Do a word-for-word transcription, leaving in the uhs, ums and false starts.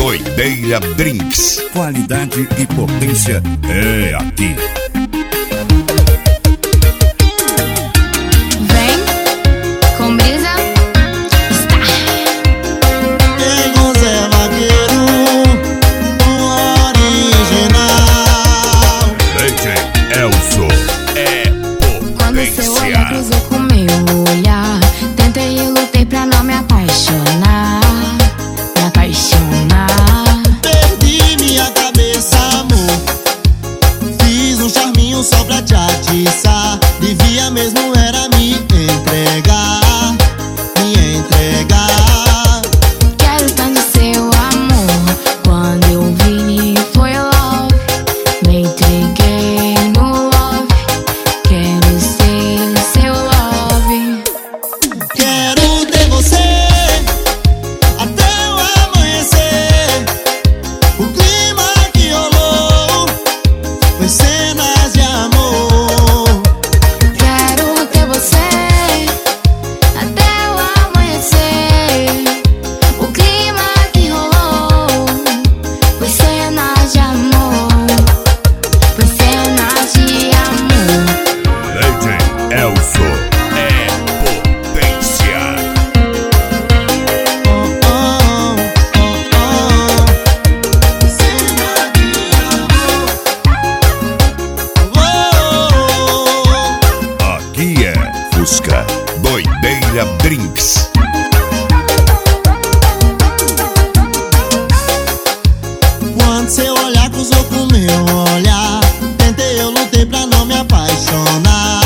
Doideira Drinks. Qualidade e potência é aqui. Vem com brisa, está. Tem o Zé Vaqueiro, o original. D J Elso é Quando seu olhar potência. cruzou com meu olhar, tentei e lutei pra não me apaixonar. Me apaixonar. Perdi minha cabeça, amor. Fiz um charminho só pra te atiçar. Devia mesmo era me entregar, me entregar. Quero tanto seu amor. Quando eu vi foi love. Me entreguei no love. Quero ser seu love. Quero ter você até o amanhecer. O clima que rolou foi cenas de amor. Quero ter você até o amanhecer. O clima que rolou foi cenas de amor. Foi cenas de amor. D J Elso é potência. Oh, oh, oh, oh. Cena de amor. Oh. Aqui é Fusca Doideira Drinks. Quando seu olhar cruzou com meu olhar, tentei, eu lutei pra não me apaixonar.